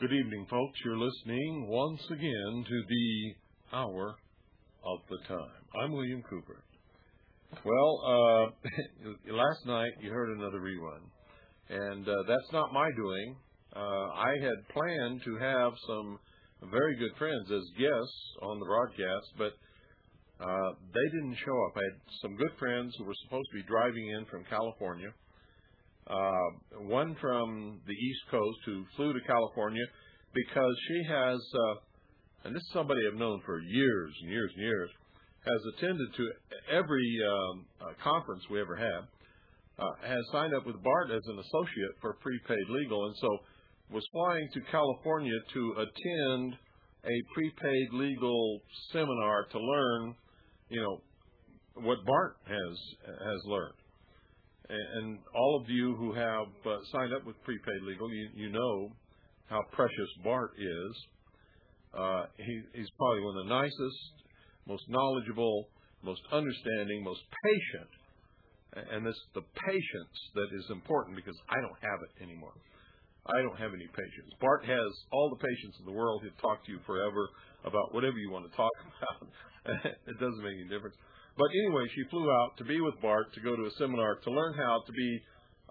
Good evening, folks. You're listening once again to the Hour of the Time. I'm William Cooper. Well, last night you heard another rerun, and that's not my doing. I had planned to have some very good friends as guests on the broadcast, but they didn't show up. I had some good friends who were supposed to be driving in from California. One from the East Coast who flew to California because she has, and this is somebody I've known for years and years and years, has attended to every conference we ever had, has signed up with Bart as an associate for prepaid legal, and so was flying to California to attend a prepaid legal seminar to learn, what Bart has learned. And all of you who have signed up with prepaid legal, you know how precious Bart is. He's probably one of the nicest, most knowledgeable, most understanding, most patient. And it's the patience that is important because I don't have it anymore. I don't have any patience. Bart has all the patience in the world. He'll talk to you forever about whatever you want to talk about. It doesn't make any difference. But anyway, she flew out to be with Bart to go to a seminar to learn how to be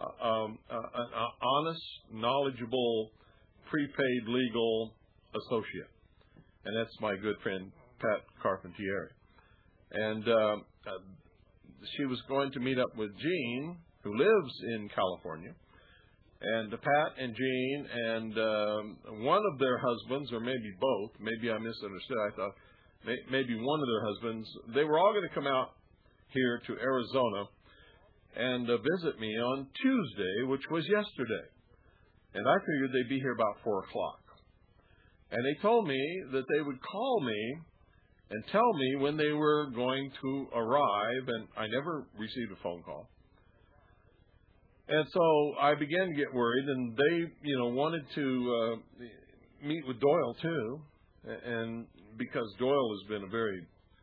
an honest, knowledgeable, prepaid legal associate. And that's my good friend, Pat Carpentieri. And she was going to meet up with Jean, who lives in California. And Pat and Jean and one of their husbands, or maybe both, maybe I misunderstood, I thought maybe one of their husbands, they were all going to come out here to Arizona and visit me on Tuesday, which was yesterday. And I figured they'd be here about 4 o'clock. And they told me that they would call me and tell me when they were going to arrive, and I never received a phone call. And so I began to get worried, and they, wanted to meet with Doyle too, and because Doyle has been a very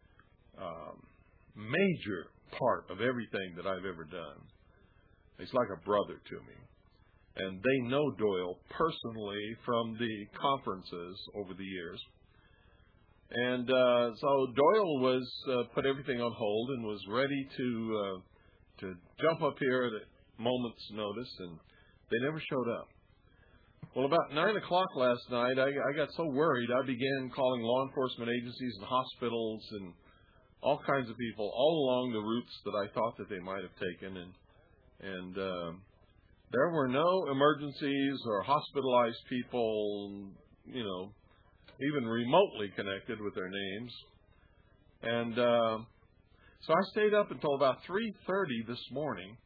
major part of everything that I've ever done. He's like a brother to me. And they know Doyle personally from the conferences over the years. And so Doyle was put everything on hold and was ready to jump up here at a moment's notice, and they never showed up. Well, about 9 o'clock last night, I got so worried, I began calling law enforcement agencies and hospitals and all kinds of people all along the routes that I thought that they might have taken. And there were no emergencies or hospitalized people, even remotely connected with their names. And so I stayed up until about 3:30 this morning,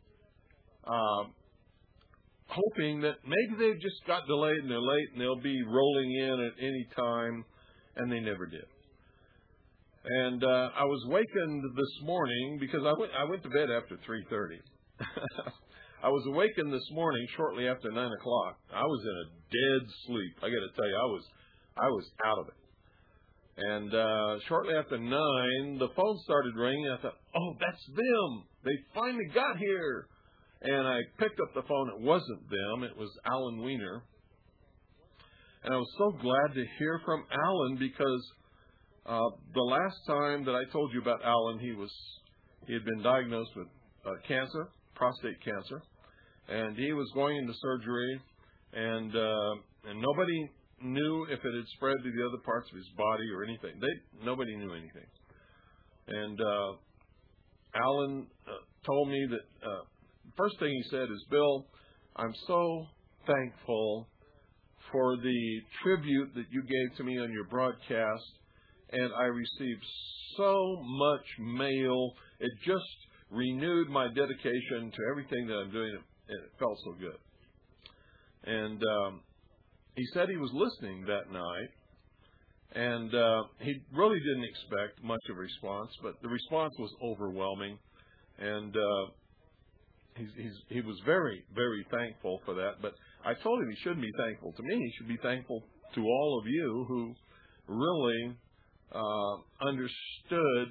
hoping that maybe they just got delayed and they're late and they'll be rolling in at any time, and they never did. And I was wakened this morning because I went to bed after 3:30. I was awakened this morning shortly after 9 o'clock. I was in a dead sleep. I got to tell you, I was out of it. And shortly after 9, the phone started ringing. I thought, oh, that's them. They finally got here. And I picked up the phone. It wasn't them. It was Alan Weiner. And I was so glad to hear from Alan because the last time that I told you about Alan, he had been diagnosed with cancer, prostate cancer, and he was going into surgery, and nobody knew if it had spread to the other parts of his body or anything. Nobody knew anything. And Alan told me that first thing he said is, Bill, I'm so thankful for the tribute that you gave to me on your broadcast, and I received so much mail. It just renewed my dedication to everything that I'm doing, and it felt so good. And he said he was listening that night, and he really didn't expect much of a response, but the response was overwhelming, and he was very, very thankful for that. But I told him he shouldn't be thankful to me. He should be thankful to all of you who really understood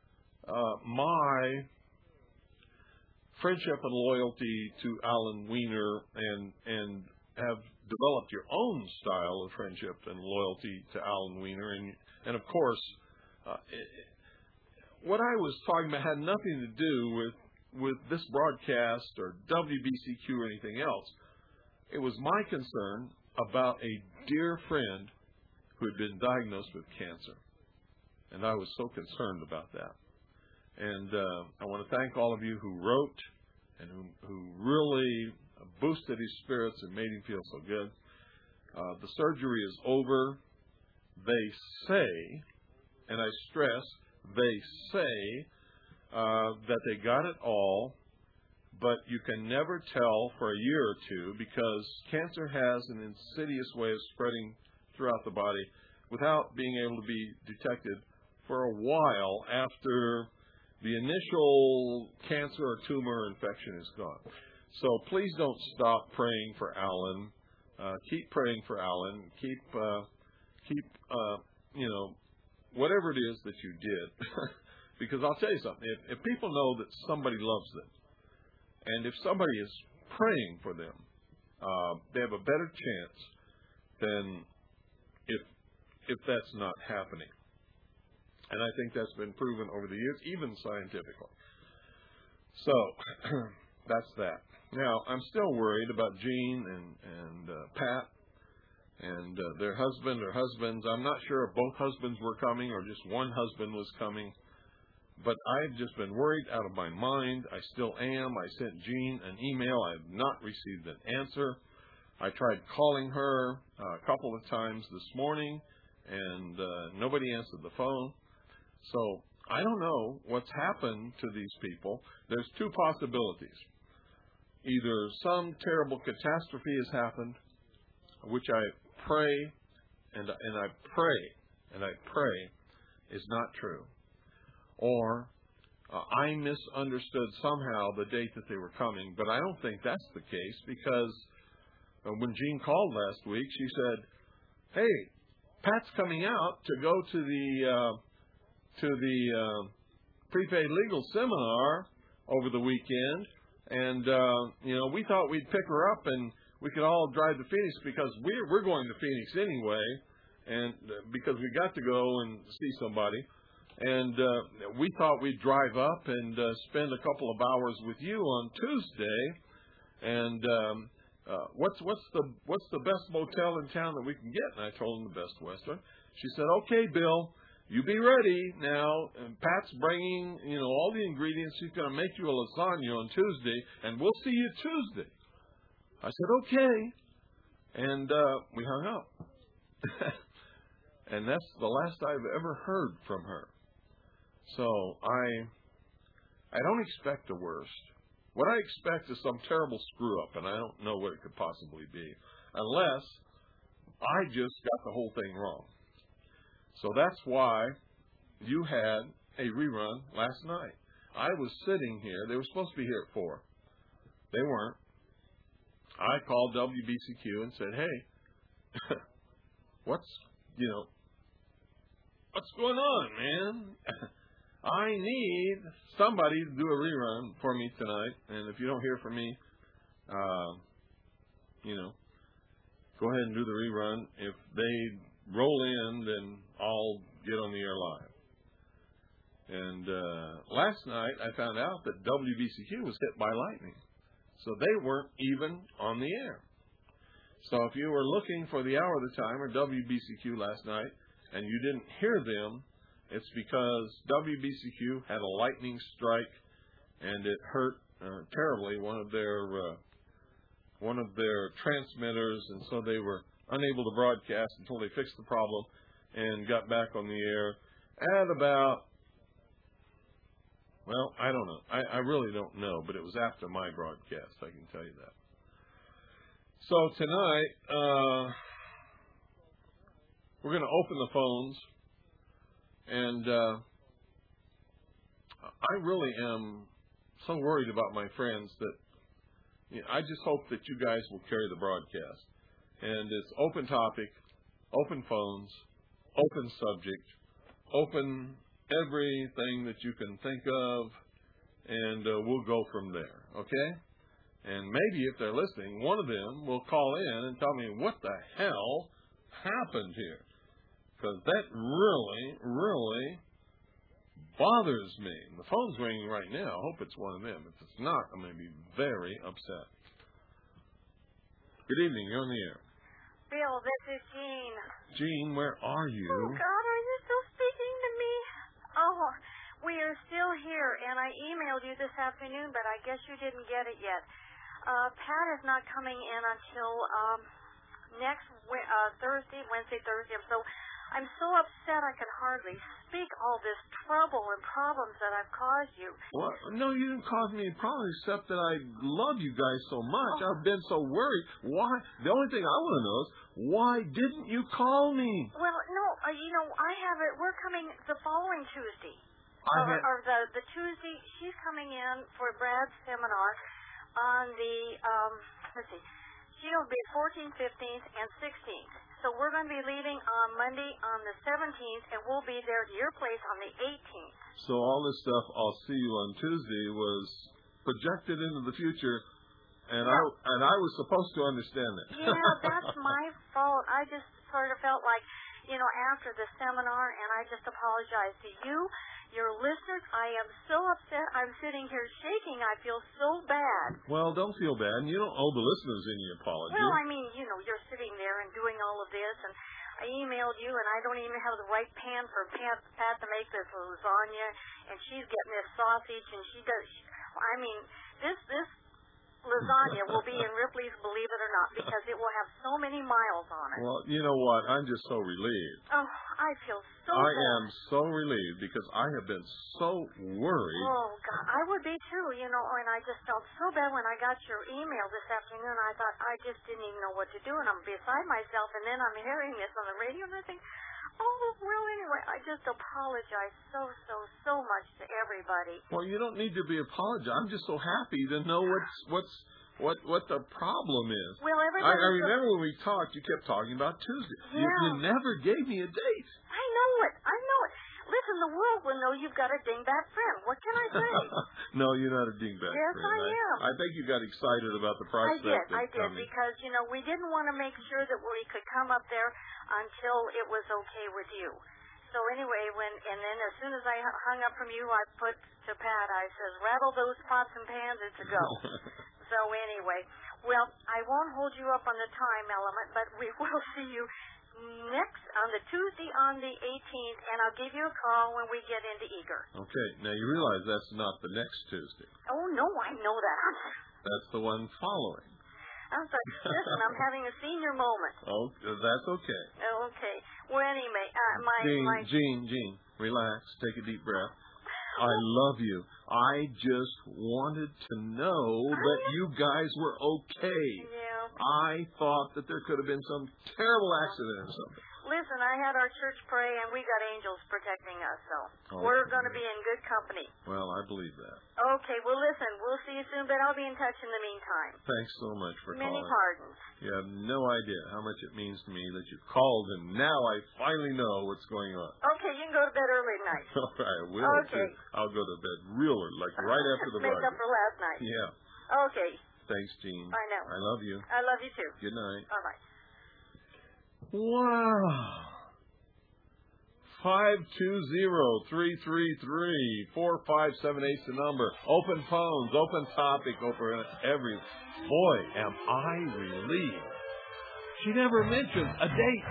my friendship and loyalty to Alan Weiner and have developed your own style of friendship and loyalty to Alan Weiner. And of course, what I was talking about had nothing to do with this broadcast or WBCQ or anything else. It was my concern about a dear friend who had been diagnosed with cancer. And I was so concerned about that. And I want to thank all of you who wrote and who really boosted his spirits and made him feel so good. The surgery is over. They say, and I stress, they say that they got it all, but you can never tell for a year or two because cancer has an insidious way of spreading throughout the body without being able to be detected for a while after the initial cancer or tumor infection is gone. So please don't stop praying for Alan. Keep praying for Alan. Keep whatever it is that you did. Because I'll tell you something. If people know that somebody loves them, and if somebody is praying for them, they have a better chance than if that's not happening. And I think that's been proven over the years, even scientifically. So that's that. Now, I'm still worried about Jean and Pat and their husband or husbands. I'm not sure if both husbands were coming or just one husband was coming. But I've just been worried out of my mind. I still am. I sent Jean an email. I have not received an answer. I tried calling her a couple of times this morning, and nobody answered the phone. So I don't know what's happened to these people. There's two possibilities. Either some terrible catastrophe has happened, which I pray and I pray is not true, or I misunderstood somehow the date that they were coming. But I don't think that's the case because when Jean called last week, she said, "Hey, Pat's coming out to go to the prepaid legal seminar over the weekend, and we thought we'd pick her up and we could all drive to Phoenix because we're going to Phoenix anyway, and because we got to go and see somebody, and we thought we'd drive up and spend a couple of hours with you on Tuesday, and what's the best motel in town that we can get?" And I told them the Best Western. She said, "Okay, Bill, you be ready now. And Pat's bringing, all the ingredients. She's going to make you a lasagna on Tuesday, and we'll see you Tuesday." I said, "Okay." And we hung up. And that's the last I've ever heard from her. So I don't expect the worst. What I expect is some terrible screw-up, and I don't know what it could possibly be, unless I just got the whole thing wrong. So that's why you had a rerun last night. I was sitting here. They were supposed to be here at 4. They weren't. I called WBCQ and said, "Hey, what's going on, man? I need somebody to do a rerun for me tonight. And if you don't hear from me, go ahead and do the rerun. If they roll in, then I'll get on the air live." And last night, I found out that WBCQ was hit by lightning. So they weren't even on the air. So if you were looking for the Hour of the Time or WBCQ last night and you didn't hear them, it's because WBCQ had a lightning strike and it hurt terribly one of their transmitters, and so they were unable to broadcast until they fixed the problem and got back on the air at about, well, I don't know. I really don't know, but it was after my broadcast, I can tell you that. So tonight, we're going to open the phones, and I really am so worried about my friends that I just hope that you guys will carry the broadcast. And it's open topic, open phones, open subject, open everything that you can think of, and we'll go from there, okay? And maybe if they're listening, one of them will call in and tell me what the hell happened here. Because that really, really bothers me. The phone's ringing right now. I hope it's one of them. If it's not, I'm going to be very upset. Good evening. You're on the air. Bill, this is Jean. Jean, where are you? Oh, God, are you still speaking to me? Oh, we are still here, and I emailed you this afternoon, but I guess you didn't get it yet. Pat is not coming in until next Wednesday, Thursday. I'm so upset I can hardly speak. All this trouble and problems that I've caused you. Well, no, you didn't cause me any problem except that I love you guys so much. Oh. I've been so worried. Why? The only thing I want to know is why didn't you call me? Well, no, I have it. We're coming the following Tuesday. The Tuesday, she's coming in for Brad's seminar on the, let's see, she'll be 14th, 15th, and 16th. So we're going to be leaving on Monday on the 17th, and we'll be there to your place on the 18th. So all this stuff, I'll see you on Tuesday, was projected into the future, and yeah. I was supposed to understand that. Yeah, that's my fault. I just sort of felt like, after the seminar, and I just apologize to you, your listeners. I am so upset. I'm sitting here shaking. I feel so bad. Well, don't feel bad. You don't owe the listeners any apology. Well, I mean, you're sitting there and doing all of this, and I emailed you, and I don't even have the right pan for Pat to make this lasagna, and she's getting this sausage, and this lasagna will be in Ripley's, believe it or not, because it will have so many miles on it. Well, you know what? I'm just so relieved. Oh, I feel so I am so relieved because I have been so worried. Oh, God, I would be too, and I just felt so bad when I got your email this afternoon. I thought I just didn't even know what to do, and I'm beside myself, and then I'm hearing this on the radio, and I think, oh, well, anyway, I just apologize so much to everybody. Well, you don't need to be apologizing. I'm just so happy to know what the problem is. Well, I remember when we talked, you kept talking about Tuesday. Yeah. You never gave me a date. I know it. Listen, the world will know you've got a dingbat friend. What can I say? No, you're not a dingbat friend. Yes, I am. I think you got excited about the prospect I did, because, we didn't want to make sure that we could come up there until it was okay with you. So anyway, and then as soon as I hung up from you, I put to Pat, I says, rattle those pots and pans, it's a go. So anyway, well, I won't hold you up on the time element, but we will see you next on the Tuesday on the 18th, and I'll give you a call when we get into Eager. Okay. Now, you realize that's not the next Tuesday. Oh, no, I know that. That's the one following. I'm sorry. Listen, I'm having a senior moment. Oh, that's okay. Okay. Well, anyway, Jean, relax. Take a deep breath. I love you. I just wanted to know that you guys were okay. Yeah. I thought that there could have been some terrible accident or something. Listen, I had our church pray, and we got angels protecting us, so we're going to be in good company. Well, I believe that. Okay, well, listen, we'll see you soon, but I'll be in touch in the meantime. Thanks so much for calling. Many pardons. You have no idea how much it means to me that you called, and now I finally know what's going on. Okay, you can go to bed early tonight. All right, I will. Okay. I'll go to bed real early, like right after the Make up for last night. Yeah. Okay. Thanks, Jean. I know. I love you. I love you, too. Good night. Bye-bye. Wow. 520-333-4578 is the number. Open phones, open topic, open every. Boy, am I relieved. She never mentioned a date.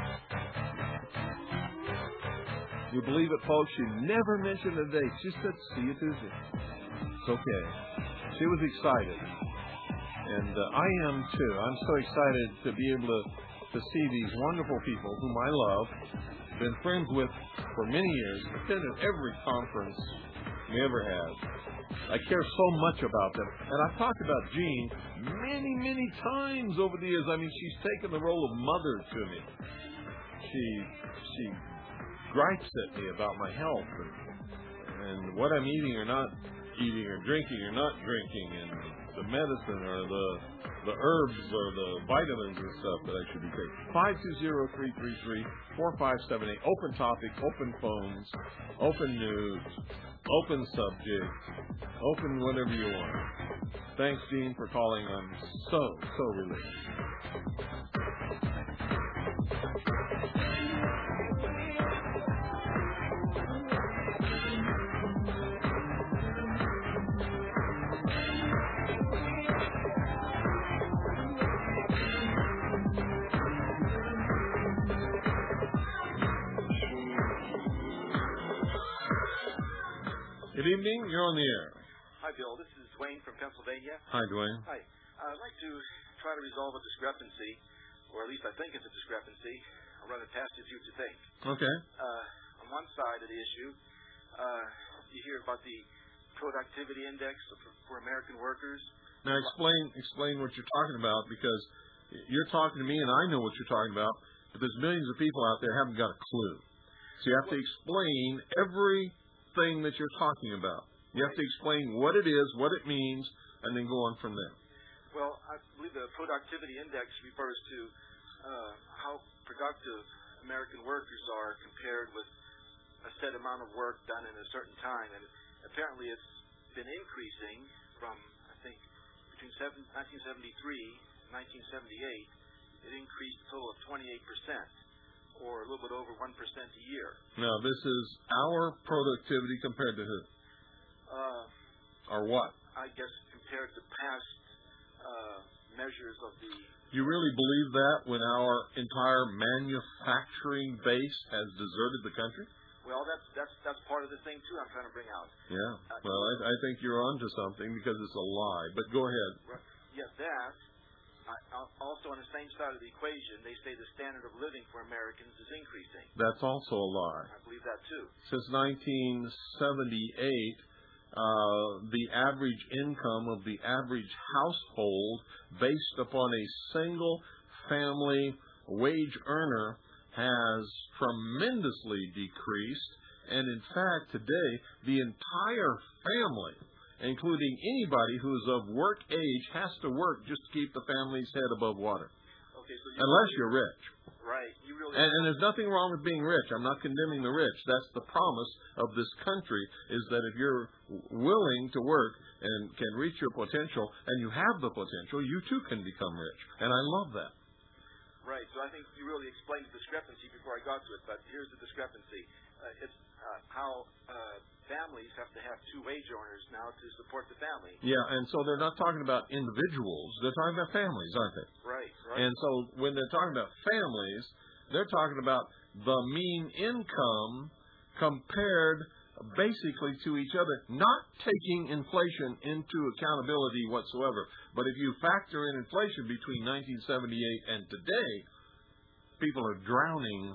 You believe it, folks? She never mentioned a date. She said, see you Tuesday. It's okay. She was excited. And I am, too. I'm so excited to be able to see these wonderful people whom I love, been friends with for many years, attended every conference we ever had. I care so much about them. And I've talked about Jean many times over the years. I mean, she's taken the role of mother to me. She gripes at me about my health and what I'm eating or not eating or drinking or not drinking and the medicine or the the herbs or the vitamins and stuff that I should be taking. 520-333-4578. Open topic, open phones, open news, open subject, open whatever you want. Thanks, Dean, for calling. I'm so relieved. Good evening. You're on the air. Hi, Bill. This is Dwayne from Pennsylvania. Hi, Dwayne. Hi. I'd like to try to resolve a discrepancy, or at least I think it's a discrepancy. I'll run it past you, see what you think. Okay. On one side of the issue, you hear about the productivity index for American workers. Now explain what you're talking about, because you're talking to me and I know what you're talking about, but there's millions of people out there who haven't got a clue. So you have to explain everything that you're talking about. You have to explain what it is, what it means, and then go on from there. Well, I believe the productivity index refers to how productive American workers are compared with a set amount of work done in a certain time. And apparently it's been increasing from, I think, between 1973 and 1978. It increased a total of 28%, or a little bit over 1% a year. Now, this is our productivity compared to who? Or what? I guess compared to past measures of the... You really believe that when our entire manufacturing base has deserted the country? Well, that's part of the thing, too, I'm trying to bring out. Yeah. Well, I think you're onto something, because it's a lie. But go ahead. Right. Yes, that. Also, on the same side of the equation, they say the standard of living for Americans is increasing. That's also a lie. I believe that, too. Since 1978, the average income of the average household based upon a single family wage earner has tremendously decreased. And in fact, today, the entire family, including anybody who is of work age, has to work just to keep the family's head above water. Okay, so unless you're rich. Right. You really and there's nothing wrong with being rich. I'm not condemning the rich. That's the promise of this country, is that if you're willing to work and can reach your potential, and you have the potential, you too can become rich. And I love that. Right. So I think you really explained the discrepancy before I got to it, but here's the discrepancy. It's how families have to have two wage earners now to support the family. Yeah, and so they're not talking about individuals. They're talking about families, aren't they? Right. And so when they're talking about families, they're talking about the mean income compared basically to each other, not taking inflation into accountability whatsoever. But if you factor in inflation between 1978 and today, people are drowning.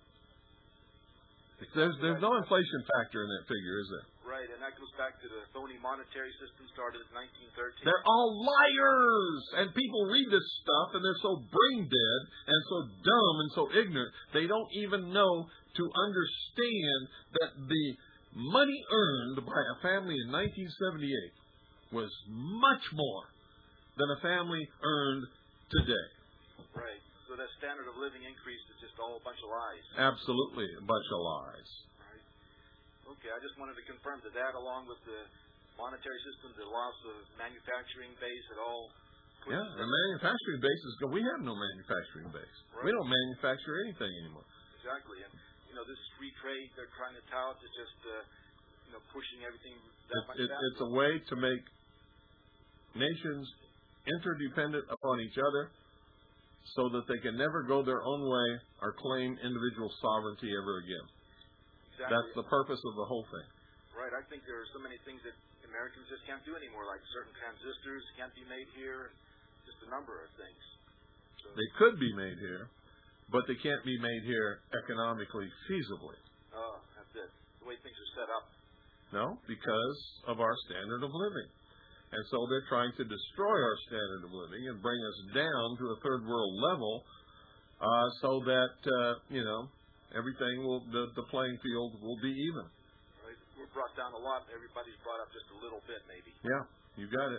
There's no inflation factor in that figure, is there? Right, and that goes back to the phony monetary system started in 1913. They're all liars! And people read this stuff, and they're so brain dead and so dumb and so ignorant, they don't even know to understand that the money earned by a family in 1978 was much more than a family earned today. Right. So that standard of living increase is just all a bunch of lies. Absolutely, a bunch of lies. Right. Okay, I just wanted to confirm that along with the monetary system, the loss of manufacturing base, it all... Yeah, the manufacturing base is good. We have no manufacturing base. Right. We don't manufacture anything anymore. Exactly. And, this free trade they're trying to tout is just, pushing everything that much down. It's a way to make nations interdependent upon each other, so that they can never go their own way or claim individual sovereignty ever again. Exactly. That's the purpose of the whole thing. Right. I think there are so many things that Americans just can't do anymore, like certain transistors can't be made here, just a number of things. So they could be made here, but they can't be made here economically feasibly. Oh, that's it. The way things are set up. No, because of our standard of living. And so they're trying to destroy our standard of living and bring us down to a third world level, so that, everything the playing field will be even. Right. We're brought down a lot. Everybody's brought up just a little bit, maybe. Yeah, you got it.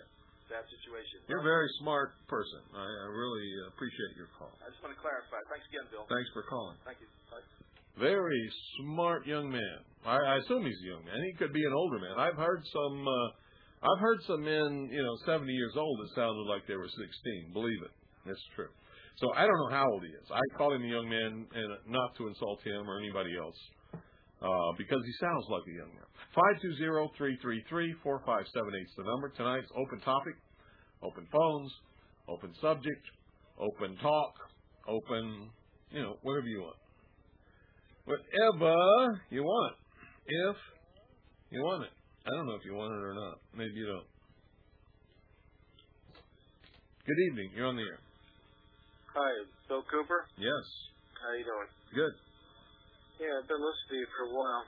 that situation. You're a very smart person. I really appreciate your call. I just want to clarify. Thanks again, Bill. Thanks for calling. Thank you. Bye. Very smart young man. I assume he's a young man. He could be an older man. I've heard some men, 70 years old that sounded like they were 16. Believe it. It's true. So I don't know how old he is. I call him a young man, and not to insult him or anybody else, because he sounds like a young man. 520-333-4578 is the number. Tonight's open topic, open phones, open subject, open talk, open, whatever you want. Whatever you want. If you want it. I don't know if you want it or not. Maybe you don't. Good evening. You're on the air. Hi, Bill Cooper? Yes. How you doing? Good. Yeah, I've been listening to you for a while.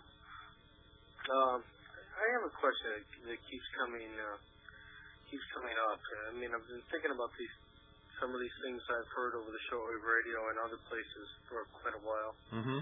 I have a question that keeps coming up. I mean, I've been thinking about some of these things I've heard over the shortwave radio and other places for quite a while. Mm-hmm.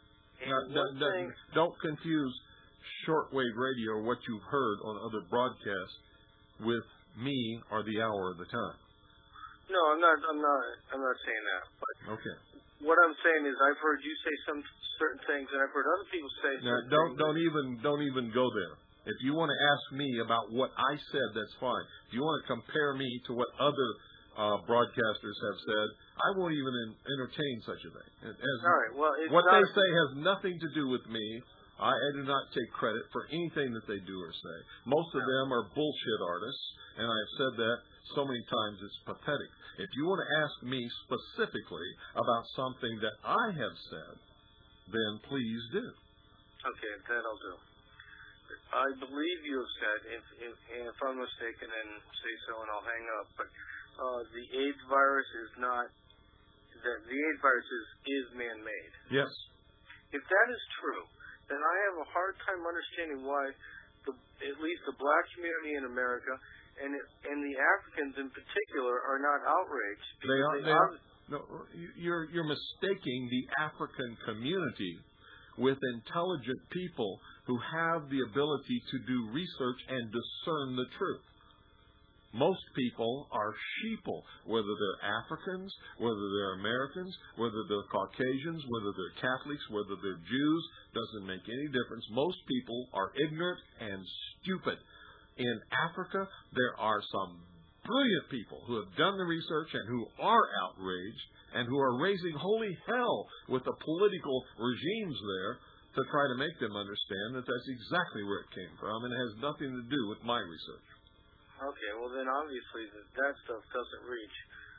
And don't confuse shortwave radio, what you've heard on other broadcasts, with me or the hour of the time. No, I'm not saying that. But okay. What I'm saying is, I've heard you say some certain things, and I've heard other people say certain things. Don't even go there. If you want to ask me about what I said, that's fine. If you want to compare me to what other broadcasters have said, I won't even entertain such a thing. All right. Well, what they say has nothing to do with me. I do not take credit for anything that they do or say. Most of them are bullshit artists, and I've said that so many times it's pathetic. If you want to ask me specifically about something that I have said, then please do. Okay, that I'll do. I believe you have said, if I'm mistaken, then say so and I'll hang up, but the AIDS virus is not, the AIDS virus is man-made. Yes. If that is true, then I have a hard time understanding why at least the black community in America and the Africans in particular are not outraged. They are. No, you're mistaking the African community with intelligent people who have the ability to do research and discern the truth. Most people are sheeple, whether they're Africans, whether they're Americans, whether they're Caucasians, whether they're Catholics, whether they're Jews, doesn't make any difference. Most people are ignorant and stupid. In Africa, there are some brilliant people who have done the research and who are outraged and who are raising holy hell with the political regimes there to try to make them understand that that's exactly where it came from and it has nothing to do with my research. Okay, well then obviously that stuff doesn't reach,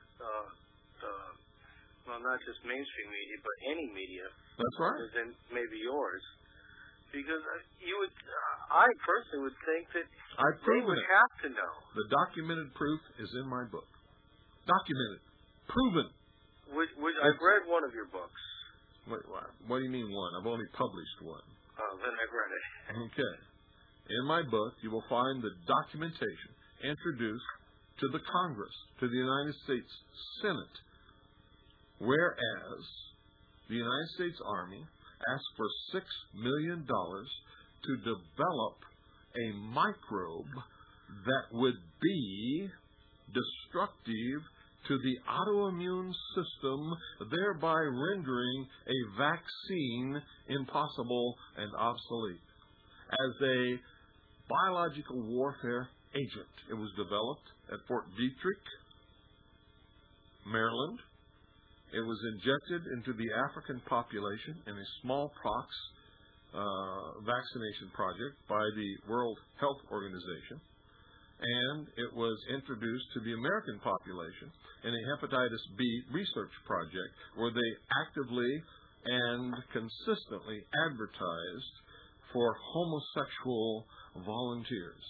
not just mainstream media, but any media. That's right. Other than maybe yours. Because I personally would think that they would have to know. The documented proof is in my book. Documented. Proven. I've read one of your books. Wait, what do you mean one? I've only published one. Oh, then I've read it. Okay. In my book, you will find the documentation introduced to the Congress, to the United States Senate, whereas the United States Army asked for $6 million to develop a microbe that would be destructive to the autoimmune system, thereby rendering a vaccine impossible and obsolete. As a biological warfare agent, it was developed at Fort Detrick, Maryland. It was injected into the African population in a smallpox vaccination project by the World Health Organization. And it was introduced to the American population in a hepatitis B research project where they actively and consistently advertised for homosexual volunteers.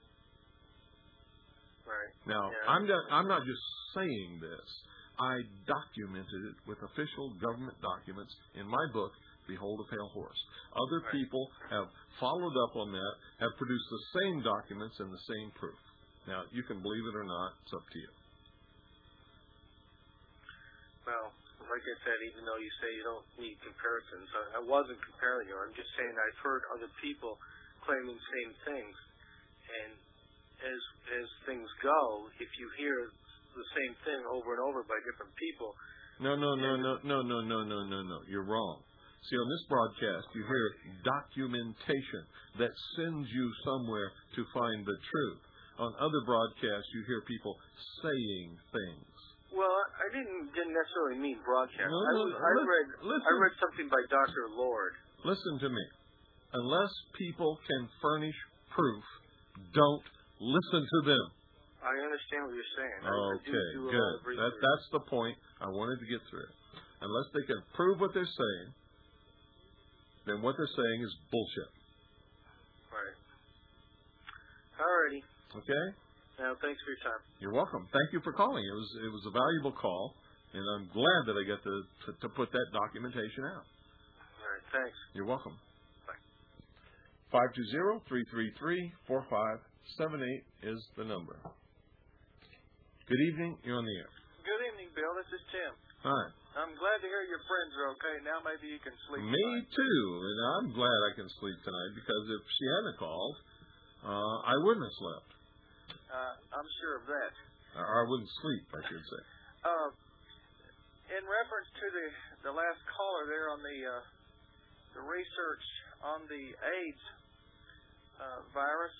Right. Now, yeah. I'm not just saying this. I documented it with official government documents in my book, Behold a Pale Horse. Other people have followed up on that, have produced the same documents and the same proof. Now, you can believe it or not, it's up to you. Well, like I said, even though you say you don't need comparisons, I wasn't comparing you. I'm just saying I've heard other people claiming the same things. And as things go, if you hear the same thing over and over by different people. No. You're wrong. See, on this broadcast, you hear documentation that sends you somewhere to find the truth. On other broadcasts, you hear people saying things. Well, I didn't necessarily mean broadcast. Listen. I read something by Dr. Lord. Listen to me. Unless people can furnish proof, don't listen to them. I understand what you're saying. Okay, good. That's the point I wanted to get through. Unless they can prove what they're saying, then what they're saying is bullshit. Right. Alrighty. Okay? Now, thanks for your time. You're welcome. Thank you for calling. It was a valuable call, and I'm glad that I got to put that documentation out. All right, thanks. You're welcome. Bye. 520-333-4578 is the number. Good evening. You're on the air. Good evening, Bill. This is Tim. Hi. I'm glad to hear your friends are okay. Now maybe you can sleep Me tonight. too, and I'm glad I can sleep tonight because if she hadn't called, I wouldn't have slept. I'm sure of that. Or I wouldn't sleep, I should say. In reference to the last caller there on the research on the AIDS virus,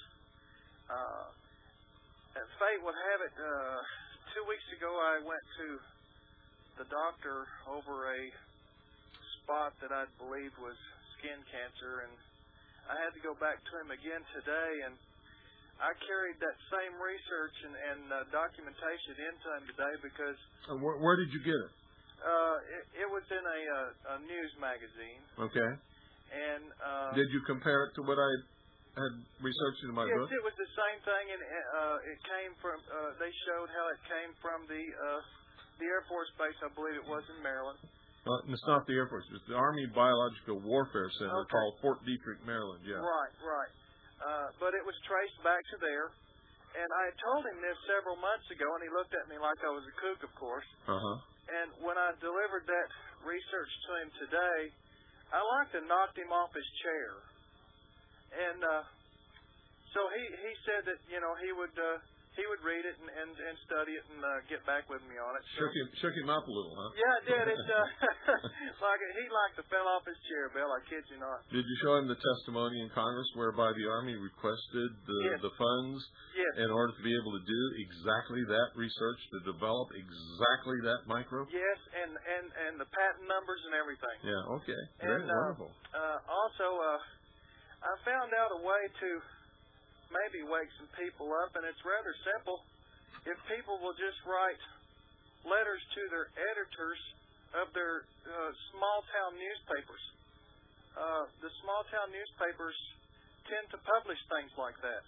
and fate would have it, 2 weeks ago I went to the doctor over a spot that I believed was skin cancer, and I had to go back to him again today, and I carried that same research and documentation into him today because... Where did you get it? It was in a news magazine. Okay. And did you compare it to what I had researched in my book? Yes, it was the same thing, and it came from... they showed how it came from the Air Force Base, I believe it was, in Maryland. It's not the Air Force. It's the Army Biological Warfare Center called Fort Detrick, Maryland. Yeah. Right. But it was traced back to there. And I had told him this several months ago, and he looked at me like I was a kook, of course. Uh-huh. And when I delivered that research to him today, I like to knocked him off his chair. And so he said that, he would read it and study it and get back with me on it. So, shook him up a little, huh? Yeah, I did. It's he like to fell off his chair, Bill. I kid you not. Did you show him the testimony in Congress whereby the Army requested the funds in order to be able to do exactly that research, to develop exactly that microbe? Yes, and the patent numbers and everything. Yeah, okay. Very wonderful. Also, I found out a way to maybe wake some people up, and it's rather simple. If people will just write letters to their editors of their small-town newspapers. The small-town newspapers tend to publish things like that.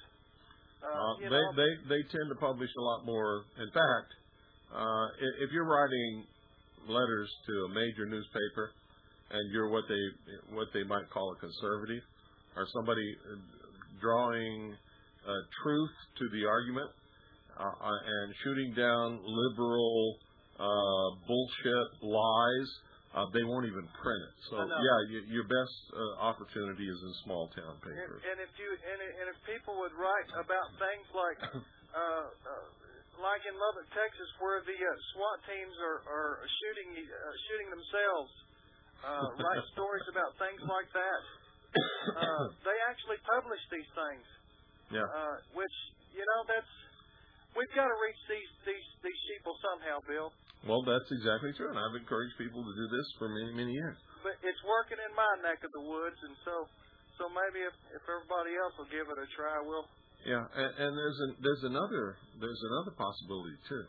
They tend to publish a lot more. In fact, if you're writing letters to a major newspaper and you're what they might call a conservative, or somebody drawing truth to the argument and shooting down liberal bullshit lies, they won't even print it. So your best opportunity is in small town papers. And if people would write about things like like in Lubbock, Texas, where the SWAT teams are shooting themselves, write stories about things like that. They actually publish these things. Yeah. Which we've got to reach these sheeple somehow, Bill. Well, that's exactly true, and I've encouraged people to do this for many, many years. But it's working in my neck of the woods, and so maybe if everybody else will give it a try, we'll. Yeah, and there's another possibility too.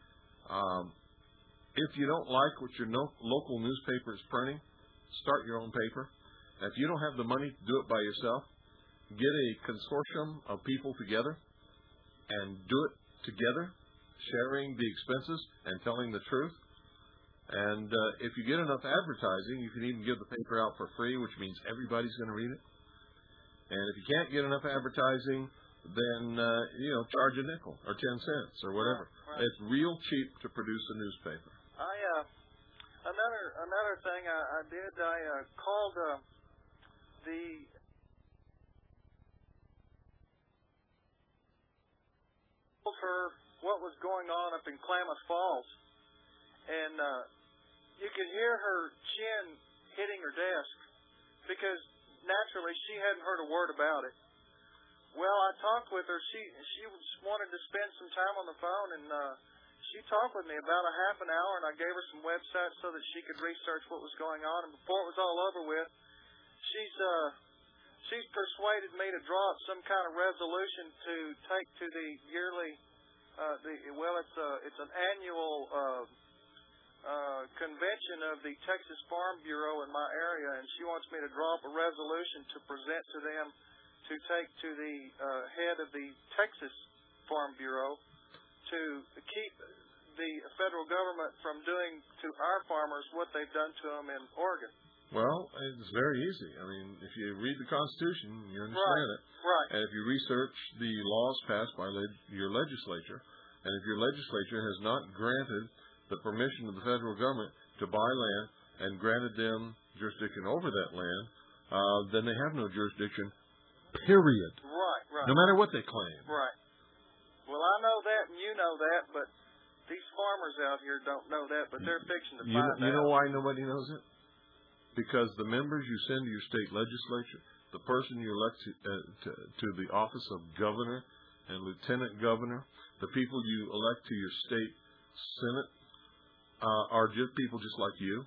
If you don't like what your local newspaper is printing, start your own paper. If you don't have the money to do it by yourself, get a consortium of people together and do it together, sharing the expenses and telling the truth. And if you get enough advertising, you can even give the paper out for free, which means everybody's going to read it. And if you can't get enough advertising, then charge a nickel or 10 cents or whatever. Right. It's real cheap to produce a newspaper. Another thing I did, I called the her what was going on up in Klamath Falls. And you could hear her chin hitting her desk because naturally she hadn't heard a word about it. Well, I talked with her. She wanted to spend some time on the phone, and she talked with me about a half an hour, and I gave her some websites so that she could research what was going on. And before it was all over with, she's persuaded me to draw up some kind of resolution to take to the yearly, it's an annual convention of the Texas Farm Bureau in my area, and she wants me to draw up a resolution to present to them to take to the head of the Texas Farm Bureau to keep the federal government from doing to our farmers what they've done to them in Oregon. Well, it's very easy. I mean, if you read the Constitution, you understand it. Right. And if you research the laws passed by your legislature, and if your legislature has not granted the permission of the federal government to buy land and granted them jurisdiction over that land, then they have no jurisdiction, period. Right. No matter what they claim. Right. Well, I know that and you know that, but these farmers out here don't know that, but they're fixing to find out. You know why nobody knows it? Because the members you send to your state legislature, the person you elect to the office of governor and lieutenant governor, the people you elect to your state senate, are just people just like you.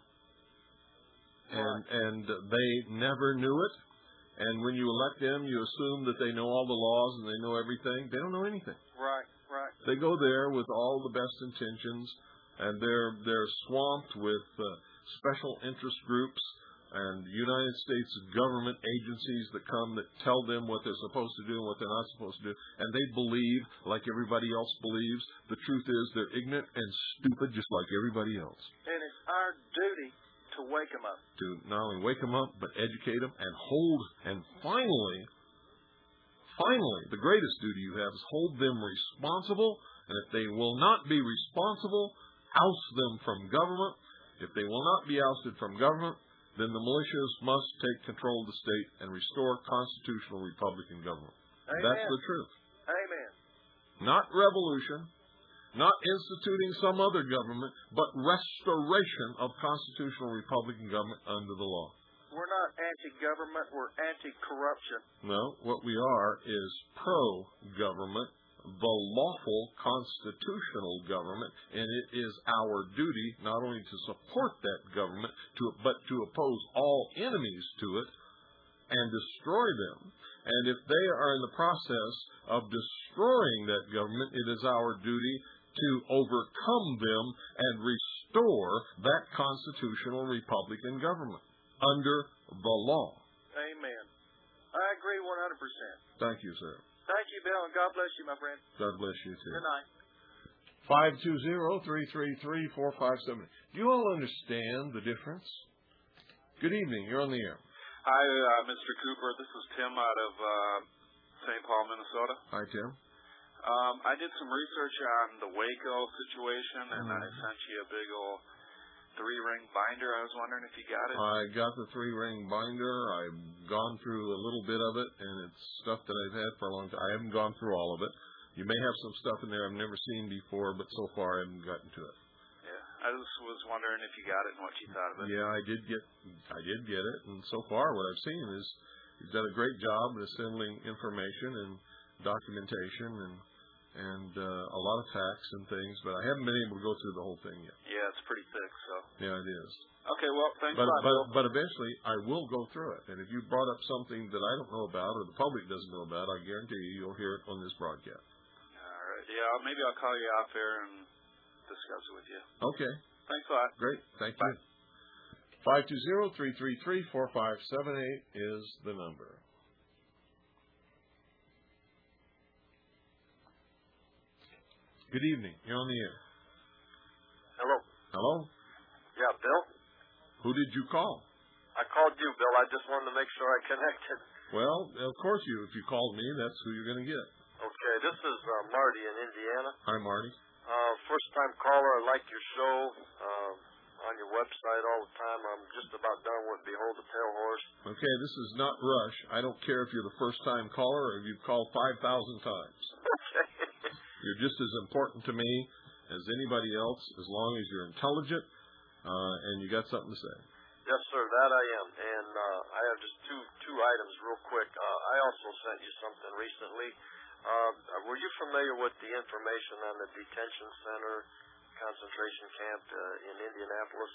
And they never knew it. And when you elect them, you assume that they know all the laws and they know everything. They don't know anything. Right. They go there with all the best intentions, and they're swamped with special interest groups and United States government agencies that come that tell them what they're supposed to do and what they're not supposed to do. And they believe, like everybody else believes. The truth is they're ignorant and stupid just like everybody else. And it's our duty to wake them up. To not only wake them up, but educate them and hold. And finally, the greatest duty you have is hold them responsible. And if they will not be responsible, oust them from government. If they will not be ousted from government, then the militias must take control of the state and restore constitutional Republican government. Amen. That's the truth. Amen. Not revolution, not instituting some other government, but restoration of constitutional Republican government under the law. We're not anti-government, we're anti-corruption. No, what we are is pro-government, the lawful constitutional government, and it is our duty not only to support that government, but to oppose all enemies to it and destroy them. And if they are in the process of destroying that government, it is our duty to overcome them and restore that constitutional Republican government under the law. Amen. I agree 100%. Thank you, sir. Thank you, Bill, and God bless you, my friend. God bless you, too. Good night. 520-333-4570. Do you all understand the difference? Good evening. You're on the air. Hi, Mr. Cooper. This is Tim out of St. Paul, Minnesota. Hi, Tim. I did some research on the Waco situation, and I sent you a big old 3-ring binder. I was wondering if you got it. I got the 3-ring binder. I've gone through a little bit of it, and it's stuff that I've had for a long time. I haven't gone through all of it. You may have some stuff in there I've never seen before, but so far I haven't gotten to it. Yeah, I just was wondering if you got it and what you thought of it. Yeah, I did get it, and so far what I've seen is he's done a great job in assembling information and documentation and a lot of facts and things, but I haven't been able to go through the whole thing yet. Yeah, it's pretty thick, so. Yeah, it is. Okay, well, thanks a lot. But eventually, I will go through it. And if you brought up something that I don't know about or the public doesn't know about, I guarantee you'll hear it on this broadcast. All right. Yeah, maybe I'll call you off there and discuss it with you. Okay. Thanks a lot. Great. Thank you. 520-333-4578 is the number. Good evening. You're on the air. Hello. Hello? Yeah, Bill? Who did you call? I called you, Bill. I just wanted to make sure I connected. Well, of course if you called me, that's who you're going to get. Okay, this is Marty in Indiana. Hi, Marty. First-time caller. I like your show on your website all the time. I'm just about done with Behold the Pale Horse. Okay, this is not Rush. I don't care if you're the first-time caller or if you've called 5,000 times. Okay. You're just as important to me as anybody else, as long as you're intelligent and you got something to say. Yes, sir, that I am. And I have just two items real quick. I also sent you something recently. Were you familiar with the information on the detention center concentration camp in Indianapolis?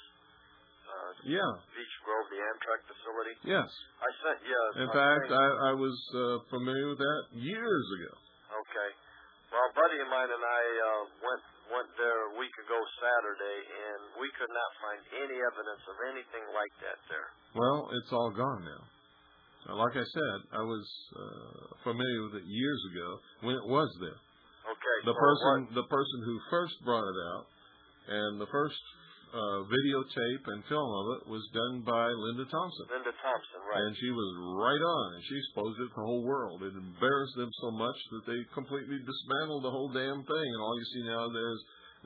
Yeah. Beach Grove, the Amtrak facility? Yes. I sent you In fact, I was familiar with that years ago. Okay. Well, a buddy of mine and I went there a week ago Saturday, and we could not find any evidence of anything like that there. Well, it's all gone now. Like I said, I was familiar with it years ago when it was there. Okay. The person who first brought it out, and the first videotape and film of it was done by Linda Thompson. Linda Thompson, right. And she was right on, and she exposed it to the whole world. It embarrassed them so much that they completely dismantled the whole damn thing, and all you see now there's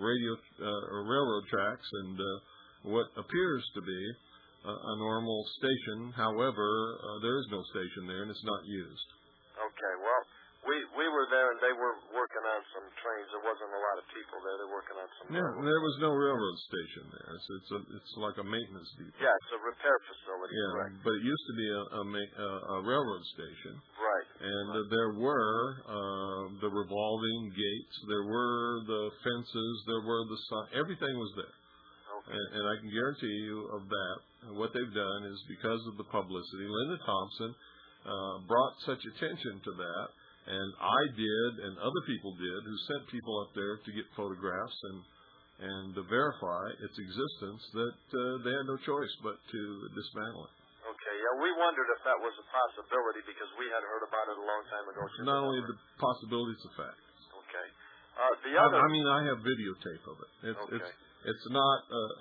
railroad tracks and what appears to be a normal station. However, there is no station there, and it's not used. Okay, well, we were there, and they were working on some trains. There wasn't a lot of people there. They were working on some. Yeah, there was no railroad station there. It's like a maintenance depot. Yeah, it's a repair facility. Yeah, correct. but it used to be a railroad station. Right. And there were the revolving gates. There were the fences. There were the everything was there. Okay. And I can guarantee you of that. What they've done is because of the publicity. Linda Thompson brought such attention to that. And I did, and other people did, who sent people up there to get photographs and to verify its existence, that they had no choice but to dismantle it. Okay, yeah, we wondered if that was a possibility because we had heard about it a long time ago. Not only the possibility, it's a fact. Okay. The other. I mean, I have videotape of it. It's not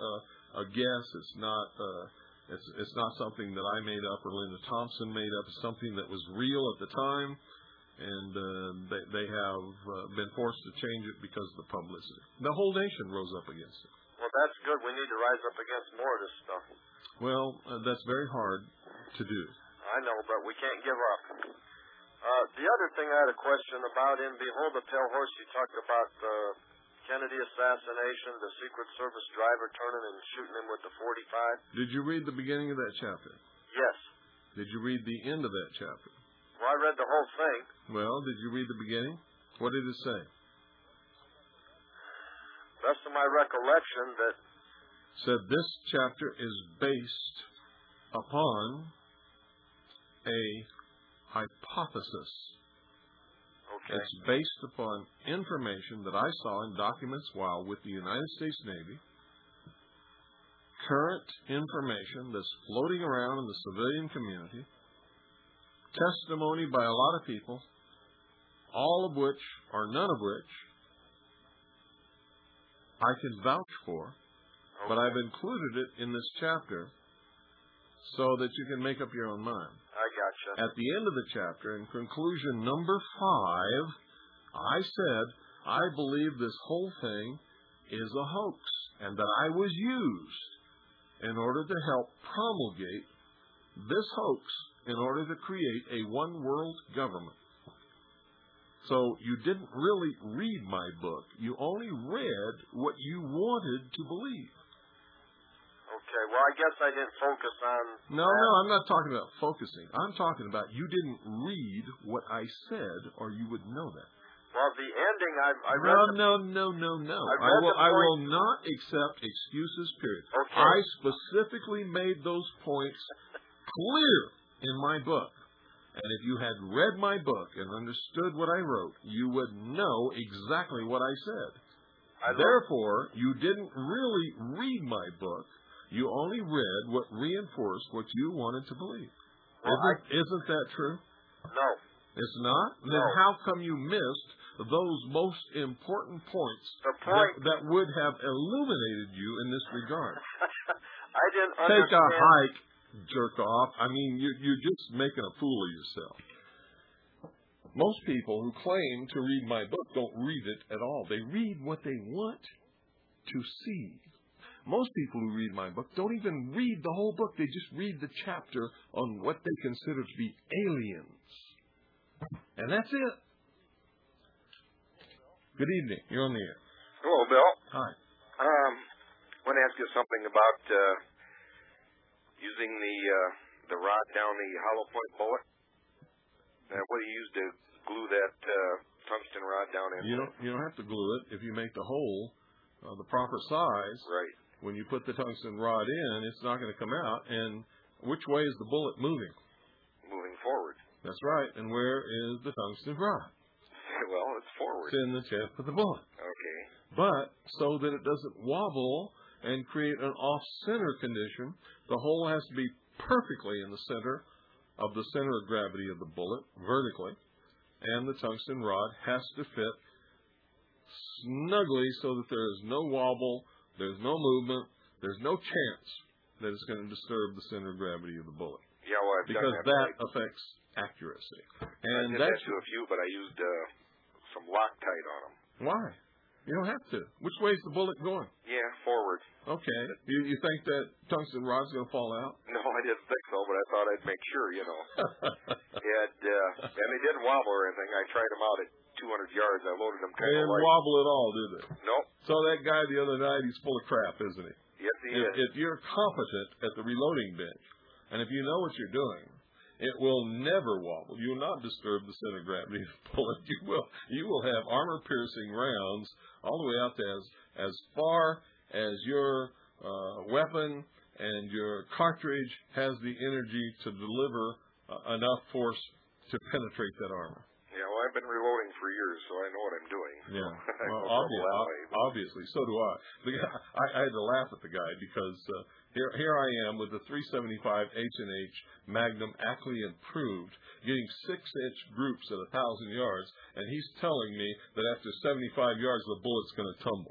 a guess. It's not something that I made up or Linda Thompson made up. It's something that was real at the time. And they have been forced to change it because of the publicity. The whole nation rose up against it. Well, that's good. We need to rise up against more of this stuff. Well, that's very hard to do. I know, but we can't give up. The other thing I had a question about, in Behold the Pale Horse, you talked about the Kennedy assassination, the Secret Service driver turning and shooting him with the .45. Did you read the beginning of that chapter? Yes. Did you read the end of that chapter? Well, I read the whole thing. Well, did you read the beginning? What did it say? Best of my recollection, that said this chapter is based upon a hypothesis. Okay. It's based upon information that I saw in documents while with the United States Navy, current information that's floating around in the civilian community, testimony by a lot of people, all of which, or none of which, I can vouch for, but I've included it in this chapter so that you can make up your own mind. I gotcha. At the end of the chapter, in conclusion number 5, I said, I believe this whole thing is a hoax, and that I was used in order to help promulgate this hoax in order to create a one-world government. So you didn't really read my book. You only read what you wanted to believe. Okay, well, I guess I didn't focus on... No, I'm not talking about focusing. I'm talking about you didn't read what I said, or you would know that. Well, the ending, I read... No. I will not accept excuses, period. Okay. I specifically made those points clear in my book. And if you had read my book and understood what I wrote, you would know exactly what I said. Therefore, you didn't really read my book. You only read what reinforced what you wanted to believe. Isn't that true? No. It's not? No. Then how come you missed those most important points that would have illuminated you in this regard? I didn't understand. Take a hike, jerk off. I mean, you're just making a fool of yourself. Most people who claim to read my book don't read it at all. They read what they want to see. Most people who read my book don't even read the whole book. They just read the chapter on what they consider to be aliens. And that's it. Good evening. You're on the air. Hello, Bill. Hi. I want to ask you something about using the rod down the hollow point bullet. What do you use to glue that tungsten rod down in? You don't have to glue it. If you make the hole the proper size, right. When you put the tungsten rod in, it's not going to come out. And which way is the bullet moving? Moving forward. That's right. And where is the tungsten rod? Well, it's forward. It's in the tip of the bullet. Okay. But so that it doesn't wobble and create an off-center condition, the hole has to be perfectly in the center of the center of gravity of the bullet, vertically, and the tungsten rod has to fit snugly so that there is no wobble, there's no movement, there's no chance that it's going to disturb the center of gravity of the bullet. Yeah, well, I've because done that affects accuracy. And I did that to a few, but I used some Loctite on them. Why? You don't have to. Which way is the bullet going? Yeah, forward. Okay. You think that tungsten rod's going to fall out? No, I didn't think so, but I thought I'd make sure, you know. And they didn't wobble or anything. I tried them out at 200 yards. I loaded them kind They of didn't light. wobble at all, did they? Nope. So that guy the other night, he's full of crap, isn't he? Yes, he is. If you're competent at the reloading bench, and if you know what you're doing, it will never wobble. You will not disturb the center of gravity of the bullet. You will have armor-piercing rounds all the way out to as far as your weapon and your cartridge has the energy to deliver enough force to penetrate that armor. Yeah, well, I've been reloading for years, so I know what I'm doing. Yeah, well, obviously, so do I. I had to laugh at the guy because here I am with the 375 H&H Magnum Ackley Improved, getting 6-inch groups at 1,000 yards, and he's telling me that after 75 yards the bullet's going to tumble.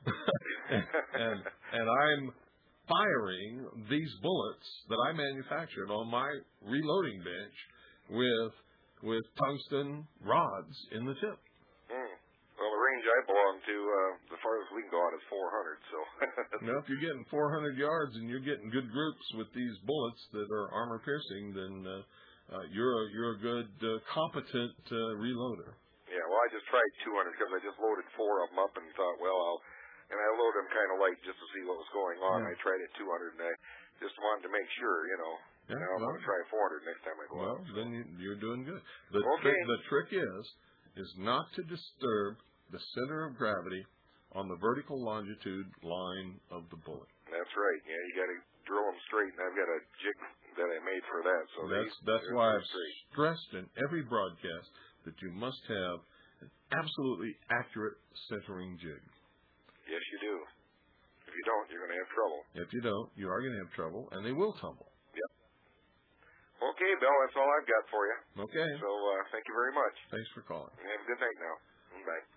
and I'm firing these bullets that I manufactured on my reloading bench with tungsten rods in the tip. Well, the range I belong to, the farthest we can go out is 400. So. Now, if you're getting 400 yards and you're getting good groups with these bullets that are armor piercing, then you're a good, competent reloader. Yeah, well, I just tried 200 because I just loaded 4 of them up and thought, well, and I loaded them kind of light just to see what was going on. Yeah. I tried at 200, and I just wanted to make sure, you know. Yeah, I'm going to try 400 next time I go out. Well, then you're doing good. The trick is not to disturb the center of gravity on the vertical longitude line of the bullet. That's right. Yeah, you got to drill them straight, and I've got a jig that I made for that. So that's why I've stressed in every broadcast that you must have an absolutely accurate centering jig. Yes, you do. If you don't, you're going to have trouble. If you don't, you are going to have trouble, and they will tumble. Yep. Okay, Bill, that's all I've got for you. Okay. So thank you very much. Thanks for calling. Have a good night now. Bye.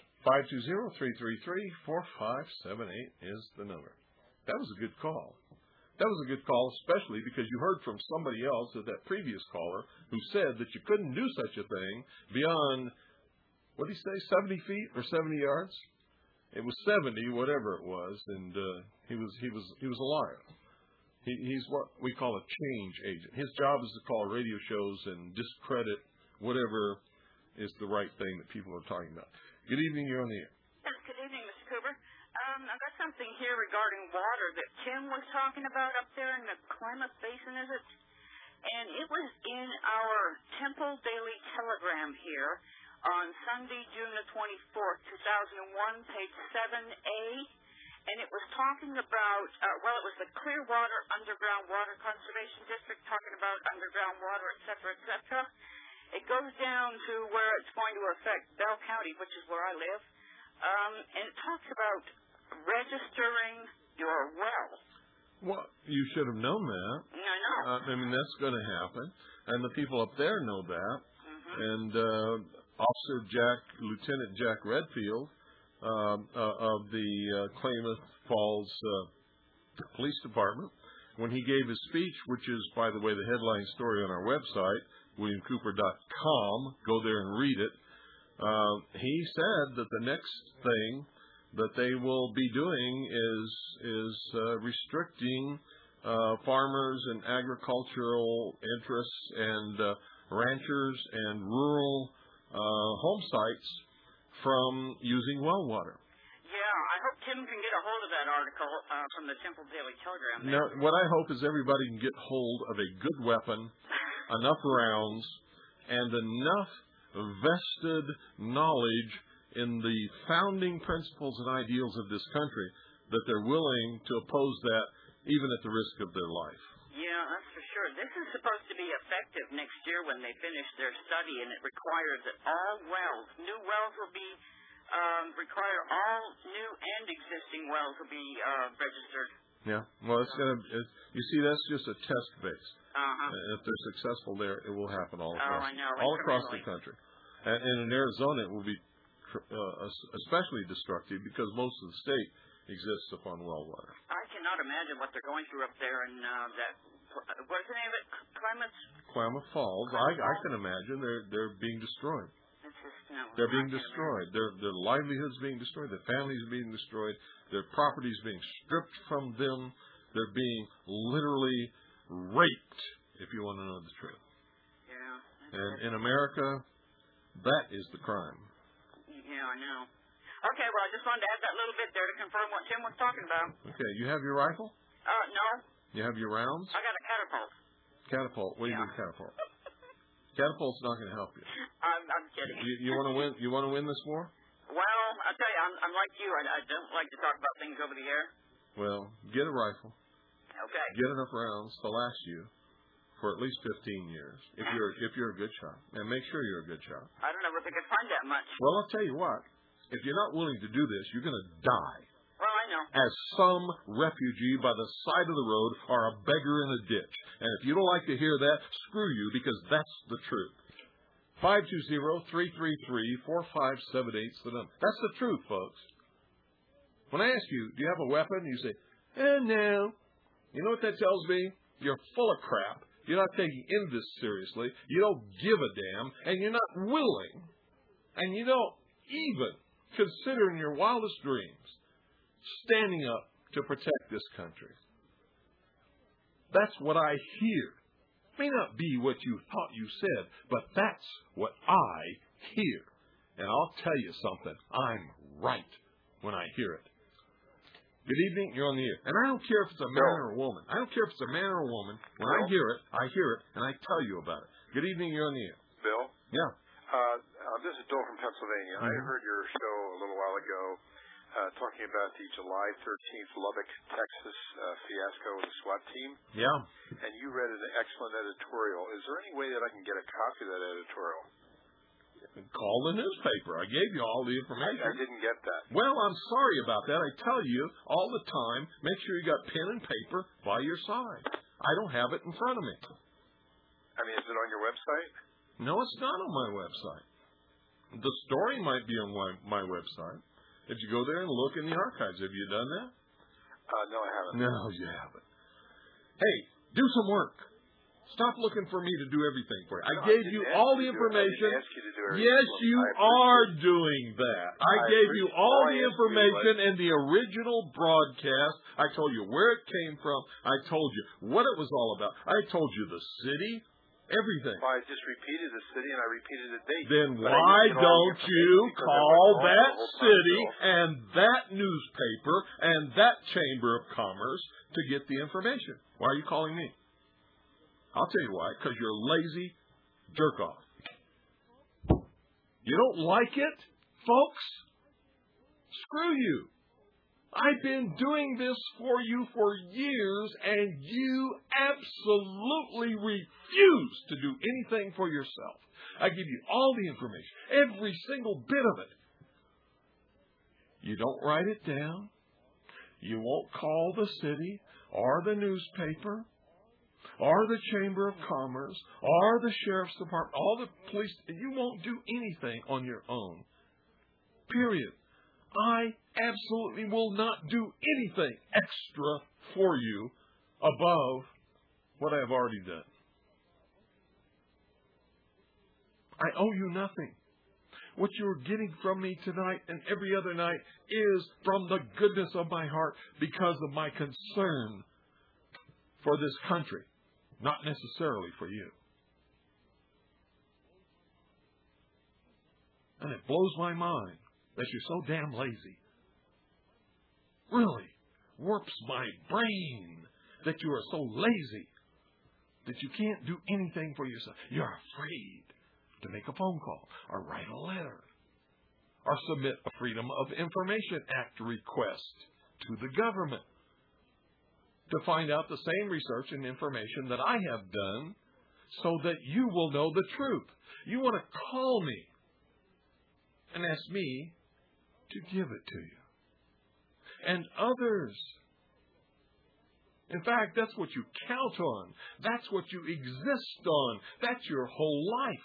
520-333-4578 is the number. That was a good call. That was a good call, especially because you heard from somebody else, that previous caller, who said that you couldn't do such a thing beyond, what did he say, 70 feet or 70 yards? It was 70, whatever it was, and he was a liar. He's what we call a change agent. His job is to call radio shows and discredit whatever is the right thing that people are talking about. Good evening, you're on the air. Yes, good evening, Mr. Cooper. I've got something here regarding water that Tim was talking about up there in the Klamath Basin, is it? And it was in our Temple Daily Telegram here on Sunday, June the 24th, 2001, page 7A, and it was talking about, it was the Clearwater Underground Water Conservation District talking about underground water, et cetera, et cetera. It goes down to where it's going to affect Bell County, which is where I live, and it talks about registering your well. Well, you should have known that. I know. I mean, that's going to happen, and the people up there know that, and Lieutenant Jack Redfield of the Klamath Falls Police Department, when he gave his speech, which is, by the way, the headline story on our website, WilliamCooper.com, go there and read it, he said that the next thing that they will be doing is restricting farmers and agricultural interests and ranchers and rural home sites from using well water. Yeah, I hope Tim can get a hold of that article from the Temple Daily Telegram. Now, what I hope is everybody can get hold of a good weapon, enough rounds, and enough vested knowledge in the founding principles and ideals of this country that they're willing to oppose that even at the risk of their life. Yeah, that's for sure. This is supposed to be effective next year when they finish their study, and it requires that all wells, new wells will be required, all new and existing wells will be registered. Yeah, well, you see, that's just a test base. Uh-huh. If they're successful there, it will happen all across the country. And in Arizona, it will be especially destructive because most of the state exists upon well water. I cannot imagine what they're going through up there in that. What's the name of it? Klamath Falls. I can imagine they're being destroyed. They're being destroyed. Their livelihoods being destroyed. Their families being destroyed. Their properties being stripped from them. They're being literally raped, if you want to know the truth. Yeah. And in America, that is the crime. Yeah, I know. Okay, well, I just wanted to add that little bit there to confirm what Tim was talking about. Okay, you have your rifle? No. You have your rounds? I got a catapult. Catapult? What do you mean catapult? Catapult's not going to help you. I'm kidding. You want to win? You want to win this war? Well, I'll tell you, I'm like you. I don't like to talk about things over the air. Well, get a rifle. Okay. Get enough rounds to last you for at least 15 years if you're a good shot, and make sure you're a good shot. I don't know if they could find that much. Well, I'll tell you what. If you're not willing to do this, you're going to die. Well, I know. As some refugee by the side of the road or a beggar in a ditch. And if you don't like to hear that, screw you, because that's the truth. 520-333-4578 is the number. That's the truth, folks. When I ask you, do you have a weapon? You say, no. You know what that tells me? You're full of crap. You're not taking any of this seriously. You don't give a damn. And you're not willing. And you don't even consider in your wildest dreams standing up to protect this country. That's what I hear. May not be what you thought you said, but that's what I hear. And I'll tell you something. I'm right when I hear it. Good evening. You're on the air. And I don't care if it's a man or a woman. I don't care if it's a man or a woman. When I hear it, and I tell you about it. Good evening. You're on the air. Bill? Yeah. This is Bill from Pennsylvania. I heard your show a little while ago talking about the July 13th Lubbock, Texas fiasco with the SWAT team. Yeah. And you read an excellent editorial. Is there any way that I can get a copy of that editorial? Call the newspaper. I gave you all the information. I didn't get that. Well, I'm sorry about that. I tell you all the time, make sure you got pen and paper by your side. I don't have it in front of me. I mean, is it on your website? No, it's not on my website. The story might be on my website. If you go there and look in the archives, have you done that? No, I haven't. No, you haven't. Hey, do some work. Stop looking for me to do everything for you. I gave you all the information. Yes, you are doing that. I gave you all the information in the original broadcast. I told you where it came from. I told you what it was all about. I told you the city, everything. Well, I just repeated the city and I repeated the date. Then why don't you call that city and that newspaper and that Chamber of Commerce to get the information? Why are you calling me? I'll tell you why. Because you're lazy jerk-off. You don't like it, folks? Screw you. I've been doing this for you for years, and you absolutely refuse to do anything for yourself. I give you all the information, every single bit of it. You don't write it down. You won't call the city or the newspaper or the Chamber of Commerce or the Sheriff's Department, all the police. You won't do anything on your own. Period. I absolutely will not do anything extra for you above what I have already done. I owe you nothing. What you're getting from me tonight and every other night is from the goodness of my heart because of my concern for this country, not necessarily for you. And it blows my mind that you're so damn lazy. Really warps my brain that you are so lazy that you can't do anything for yourself. You're afraid to make a phone call or write a letter or submit a Freedom of Information Act request to the government to find out the same research and information that I have done so that you will know the truth. You want to call me and ask me to give it to you. And others. In fact, that's what you count on. That's what you exist on. That's your whole life.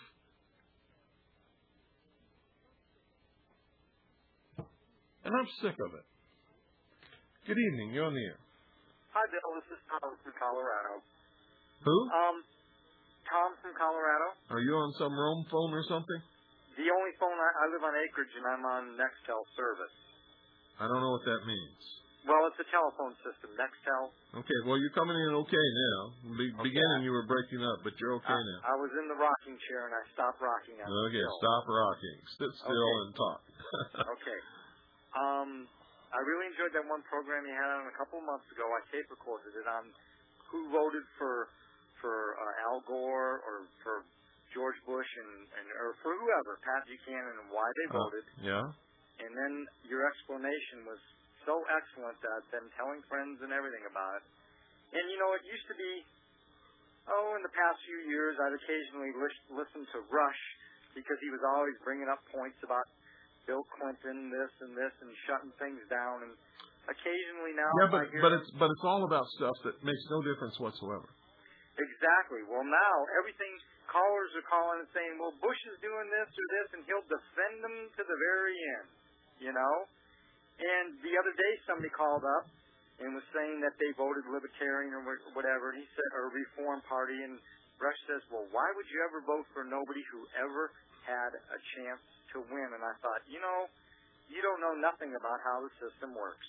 And I'm sick of it. Good evening. You're on the air. Hi, Bill. This is Tom from Colorado. Who? Tom from Colorado. Are you on some roam phone or something? The only phone I live on acreage, and I'm on Nextel service. I don't know what that means. Well, it's a telephone system, Nextel. Okay, well, you're coming in okay now. Beginning, you were breaking up, but you're okay now. I was in the rocking chair, and I stopped rocking. Okay, stop rocking. Sit still and talk. Okay. I really enjoyed that one program you had on a couple of months ago. I tape recorded it on who voted for Al Gore or for George Bush or for whoever, Pat Buchanan, and why they voted. Yeah. And then your explanation was so excellent that I've been telling friends and everything about it. And, you know, it used to be, in the past few years, I'd occasionally listen to Rush because he was always bringing up points about Bill Clinton, this and shutting things down. And occasionally now, but it's all about stuff that makes no difference whatsoever. Exactly. Well, now everything callers are calling and saying, well, Bush is doing this or this, and he'll defend them to the very end. You know. And the other day, somebody called up and was saying that they voted Libertarian or whatever. And he said, or Reform Party, and Rush says, well, why would you ever vote for nobody who ever had a chance to win? And I thought, you know, you don't know nothing about how the system works.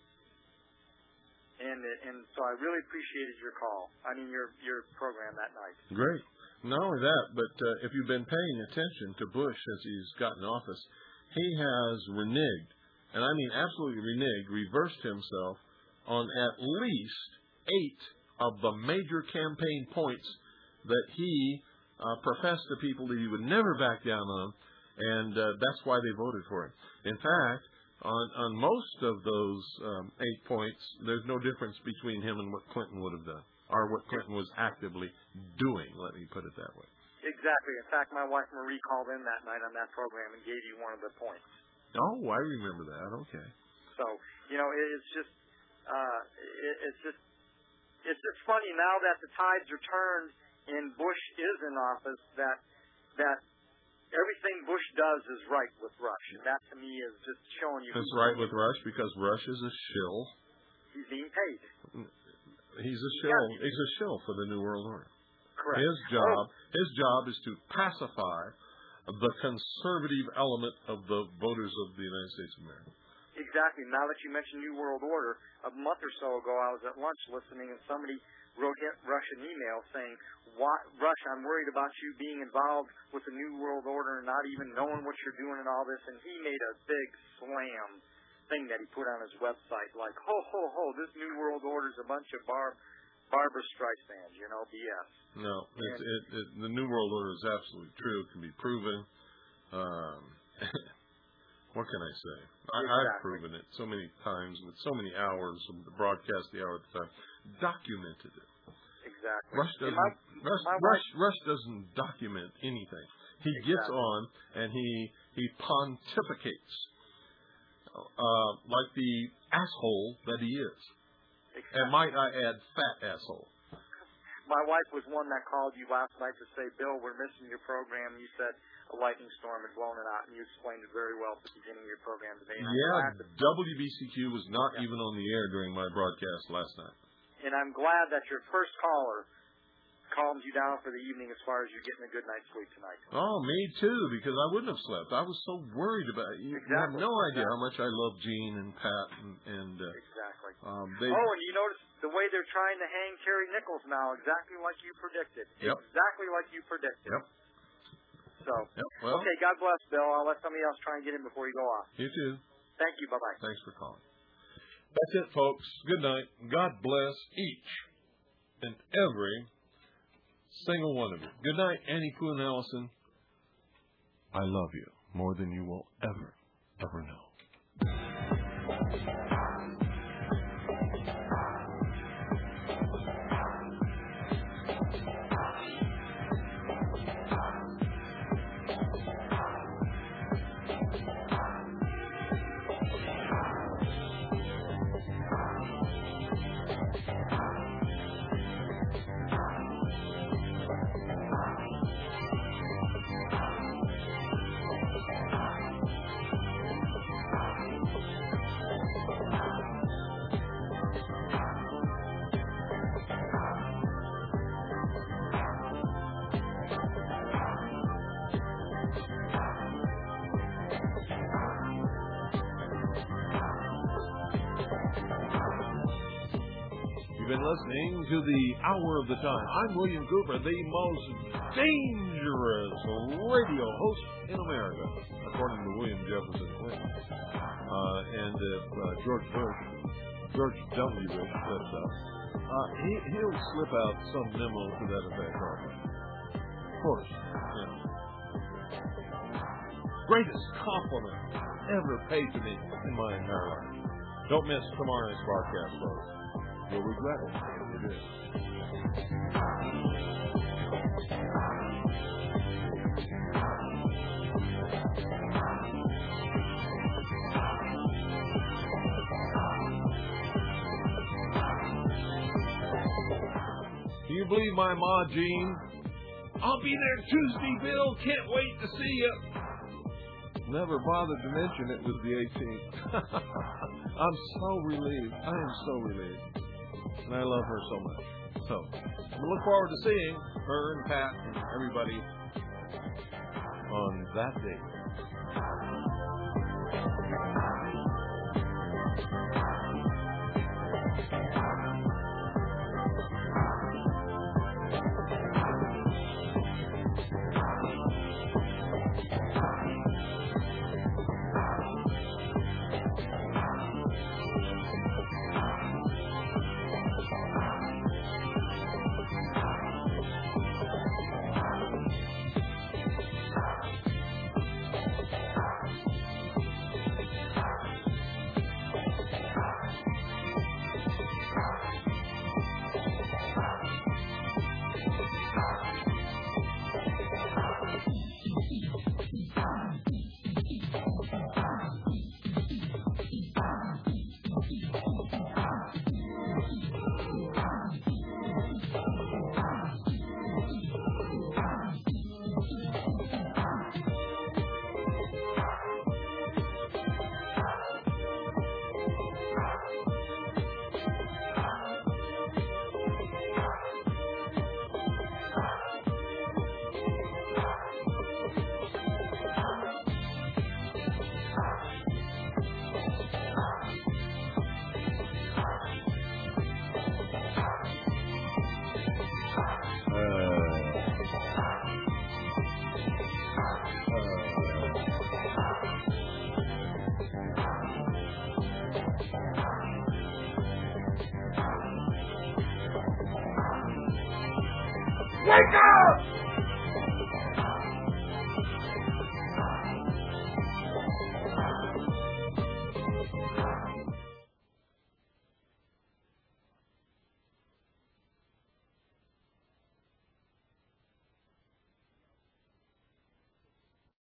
And so I really appreciated your call. I mean, your program that night. Great. Not only that, but if you've been paying attention to Bush as he's gotten office, he has reneged, and I mean absolutely reneged, reversed himself on at least 8 of the major campaign points that he professed to people that he would never back down on, and that's why they voted for him. In fact, on most of those 8 points, there's no difference between him and what Clinton would have done, or what Clinton was actively doing, let me put it that way. Exactly. In fact, my wife Marie called in that night on that program and gave you one of the points. Oh, I remember that. Okay. So, you know, it's just funny now that the tides are turned and Bush is in office that everything Bush does is right with Rush. And that, to me, is just showing you... It's right with Rush because Rush is a shill. He's being paid. He's a shill. Yeah. He's a shill for the New World Order. Correct. His job is to pacify the conservative element of the voters of the United States of America. Exactly. Now that you mentioned New World Order, a month or so ago I was at lunch listening, and somebody wrote Rush an email saying, Rush, I'm worried about you being involved with the New World Order and not even knowing what you're doing and all this. And he made a big slam thing that he put on his website, like, ho, ho, ho, this New World Order is a bunch of Barbra Streisand, you know, BS. No, the New World Order is absolutely true. It can be proven. What can I say? Exactly. I've proven it so many times with so many hours of the broadcast, the hour at the time. Documented it. Exactly. Rush doesn't document anything. He gets on and he pontificates like the asshole that he is. Exactly. And might I add, fat asshole. My wife was one that called you last night to say, Bill, we're missing your program. You said a lightning storm had blown it out, and you explained it very well at the beginning of your program today. WBCQ was not even on the air during my broadcast last night. And I'm glad that your first caller calmed you down for the evening as far as you're getting a good night's sleep tonight. Oh, me too, because I wouldn't have slept. I was so worried about it. You have no idea how much I love Gene and Pat. Exactly. And you notice the way they're trying to hang Terry Nichols now, exactly like you predicted. Yep. Exactly like you predicted. Yep. So, well, okay, God bless, Bill. I'll let somebody else try and get in before you go off. You too. Thank you. Bye-bye. Thanks for calling. That's it, folks. Good night. God bless each and every single one of you. Good night, Annie Pooh and Allison. I love you more than you will ever know. Been listening to the Hour of the Time. I'm William Cooper, the most dangerous radio host in America, according to William Jefferson Clinton. And if George W. Bush slips up, he'll slip out some memo to that effect also. Of course, yeah. Greatest compliment ever paid to me in my entire life. Don't miss tomorrow's broadcast, folks. You'll regret it if you do. Do you believe my Ma Jean? I'll be there Tuesday, Bill. Can't wait to see you. Never bothered to mention it was the 18th. I'm so relieved. I am so relieved. And I love her so much. So, I look forward to seeing her and Pat and everybody on that day.